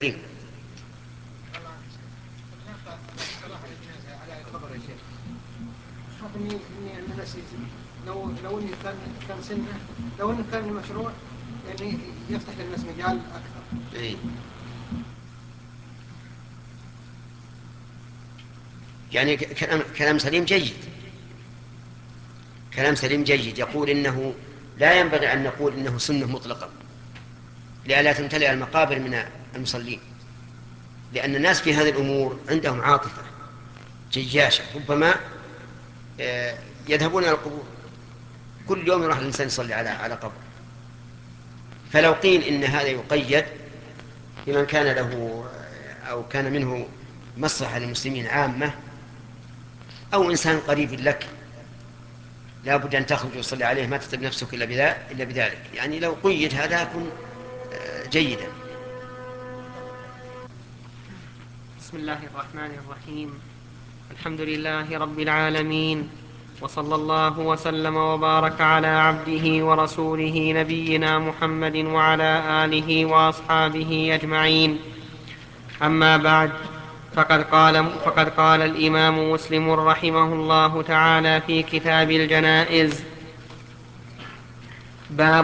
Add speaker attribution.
Speaker 1: لو انه كان سنه، لو انه كان مشروع يعني يفتح للناس مجال اكثر.
Speaker 2: إيه؟ يعني كلام سليم جيد، كلام سليم جيد. يقول إنه لا ينبغي أن نقول إنه سنة مطلقة لئلا تمتلئ المقابر من المصلين، لأن الناس في هذه الأمور عندهم عاطفة جياشة، ربما يذهبون إلى القبور، كل يوم يروح الإنسان يصلي على قبر. فلو قيل إن هذا يقيد لمن كان له أو كان منه مصلحة للمسلمين عامة، أو إنسان قريب لك لا بد أن تخرج وتصلي عليه، ما تتعب نفسك إلا بذلك، يعني لو قيد هذا يكون جيدا.
Speaker 3: بسم الله الرحمن الرحيم. الحمد لله رب العالمين، وصلى الله وسلم وبارك على عبده ورسوله نبينا محمد وعلى آله وأصحابه أجمعين. أما بعد، فقد قال الإمام مسلم رحمه الله تعالى في كتاب الجنائز: باب